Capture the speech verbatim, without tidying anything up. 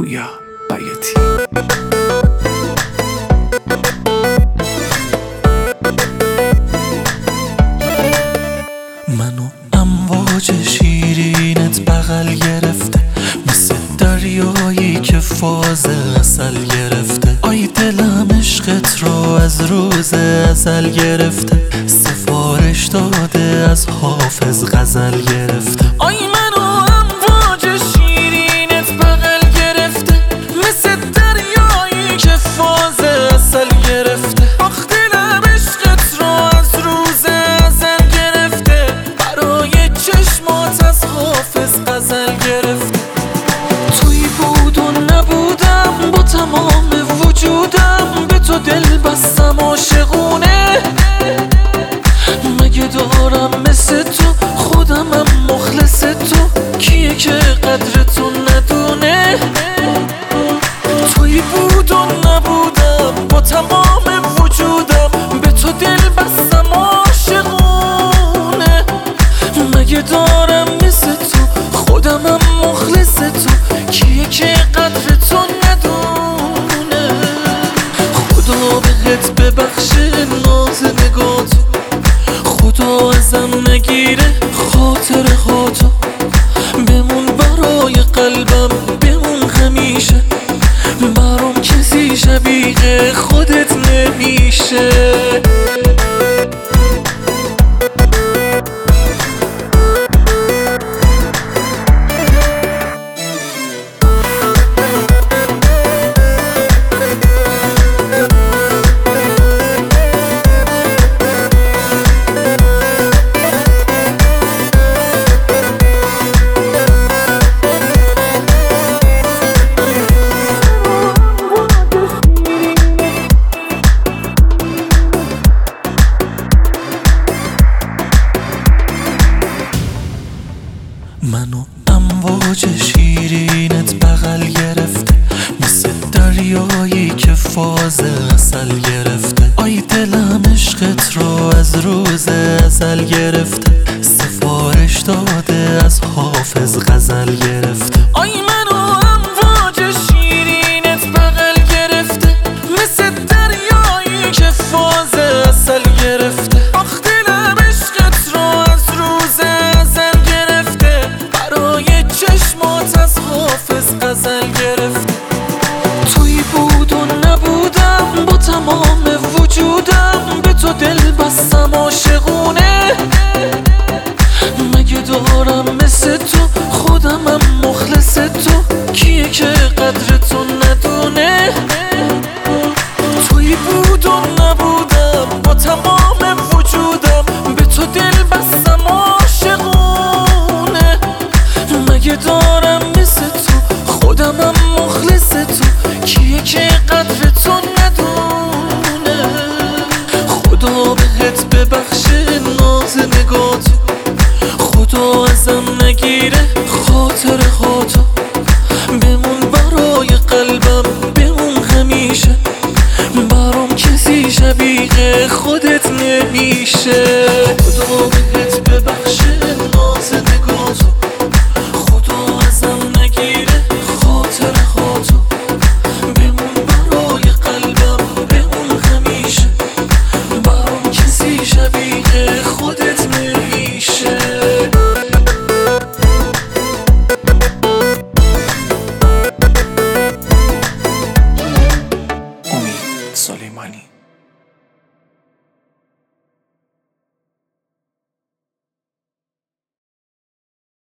پویا بیاتی. منو امواج شیرینت بغل گرفته، مثل دریایی که فاز عسل گرفته. آی دلم عشقت رو از روز ازل گرفته، سفارش داده از حافظ غزل گرفته. آی منو امواج شیرینت بغل گرفته، مثل دریایی که فاز عسل گرفته. آخ دلم عشقت رو از روز ازل گرفته، برای چشمات از حافظ غزل گرفته. توی بود و نبودم، با تمام وجودم به تو دل بستم عاشقونه. مگه دارم مثل تو خودمم مخلص تو، کیه که قدر تو ندونه. توی بود و نبودم، با تمام وجودم به تو دل بستم عاشقونه. مگه دارم مثل تو خودمم مخلص تو، کیه که قدر تو ندونه. خدا بهت ببخشه ناز نگاتو، خدا ازم نگیره خاطر خاطو. بمون برای قلبم، بمون همیشه، برام کسی شبیه خودت نمیشه. منو امواج شیرینت بغل گرفته، مثل دریایی که فاز عسل گرفته. آی دلم عشقت رو از روز ازل گرفته، سفارش داده از حافظ غزل گرفته. آی منو امواج شیرینت بغل گرفته، مثل دریایی که فاز عسل گرفته. آخ دلم عشقت رو از روز ازل گرفته، برای چشمات از حافظ غزل گرفته. توی بود و نبودم، با تمام وجودم به تو دل بستم عاشقونه. مگه دارم مثل تو خودمم مخلص تو، کیه که قدر تو ندونه. توی بود و نبودم، با تمام وجودم به تو دل بستم عاشقونه. مگه دارم مثل تو خودمم مخلص تو، کیه که قدر تو ندونه. خدا بهت ببخشه ناز نگاتو، خدا ازم نگیره خاطر